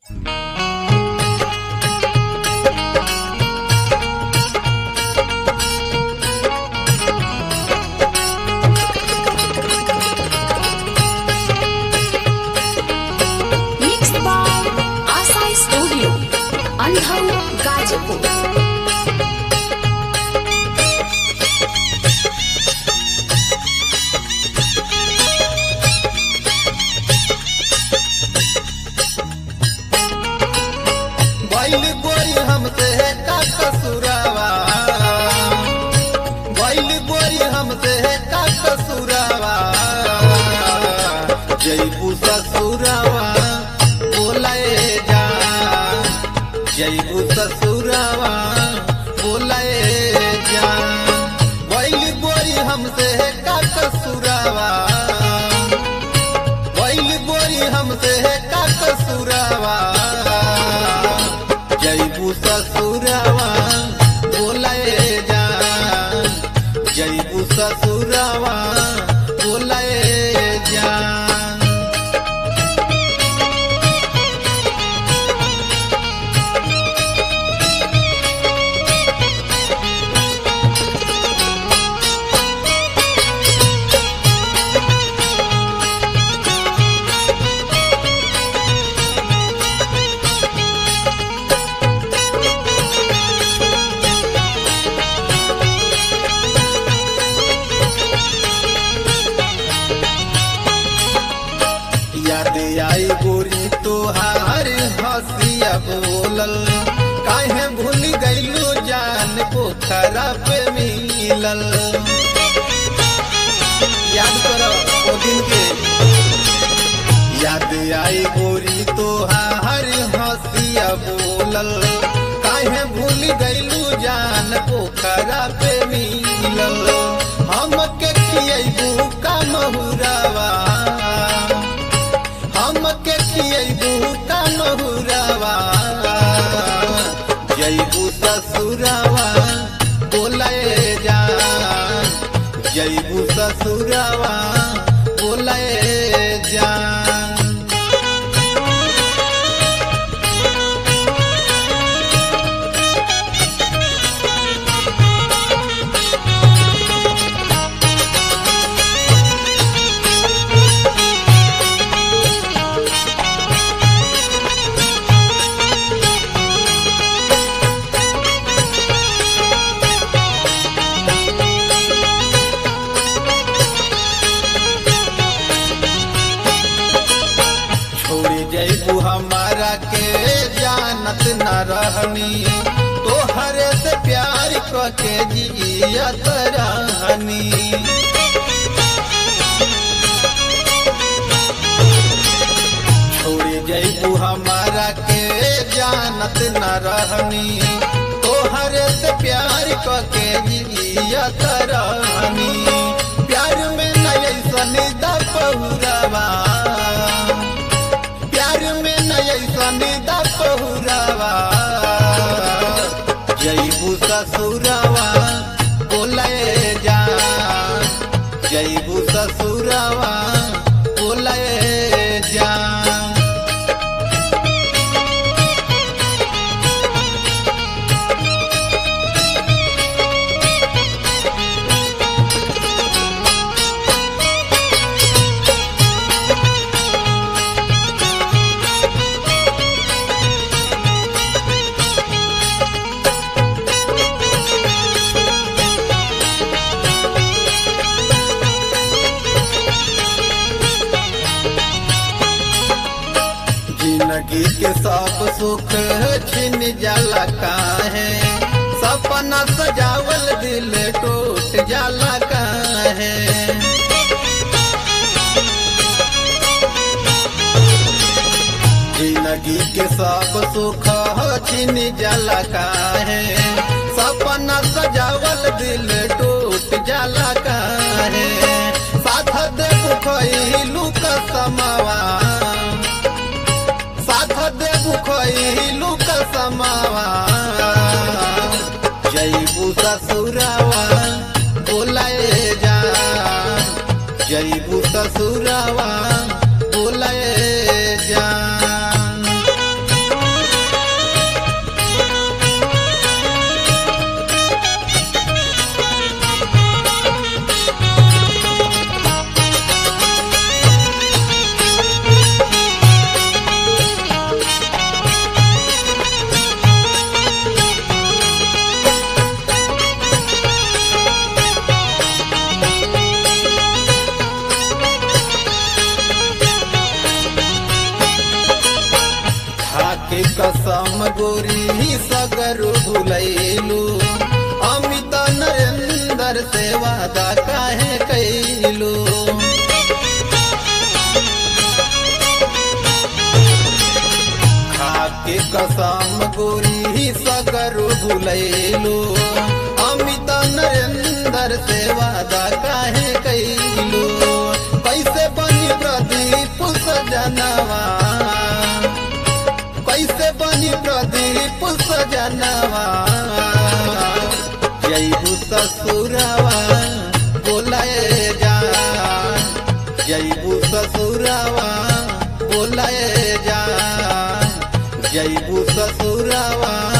Mixed by Asai Studio, Andhau, Gazipur. बैल गोरी हमसे का कसूरावा, बैल गोरी हमसे का कसूरावा, जयबू ससुरावा बोलाए जा, जयबू ससुरावा बोलाए जा, बैल गोरी हमसे का कसूरावा, बैल गोरी हमसे का कसूरावा, जयबू ससुरावा बोलाए जा, जयबू ससुरावा बोलाए जा। याद आई गोरी तोहार हंसिया बोलल, काहे भूल गईलू जान पोखरा पे मिलल, याद करो ओ दिन के। याद आई गोरी तोहार हंसिया बोलल, काहे भूल गईलू जान पोखरा पे मिलल, हमके खियबू का महुरावा, हमके खियबू का महुरावा, जयबू ससुरावा बोलाए जा, जयबू ससुरावा बोलाए जा। जयबू हमारा के जानत न रहनी, तोहरे से प्यार के जियत रहनी, छोड़ जयबू हमारा के जानत न रहनी, तोहरे से प्यार के जियत रहनी, प्यार में नहीं सनी दहुरावा, प्यार में नहीं सनी दहुरावा, जयबू ससुरावा बोलाए जा, जयबू ससुरावा बोलाए जा। जिंदगी के सब सुख छिन जाला काहे, सपना सजावल दिल टूट जाला काहे, जिंदगी के सब सुख छिन जाला काहे, सपना सजावल दिल टूट जाला काहे, साथ देबू खइलू कसमवा, साथ देबू खइलू कसमवा, जयबू ससुरावा बोलाए जा, जयबू ससुरावा बोलाए जा। खाके कसम गोरी सगरु भुलैलू अमित नरेंद्र से वादा काहे कैलू खाके कसम गोरी सगरु भुलैलू अमित नरेंद्र से वादा काहे कैलू कैसे बनी प्रदीप सजनवा कैसे बनी प्रदीप सजनवा जैबू ससुरवा बोलाए जा जैबू ससुरवा बोलाए जा जैबू ससुरवा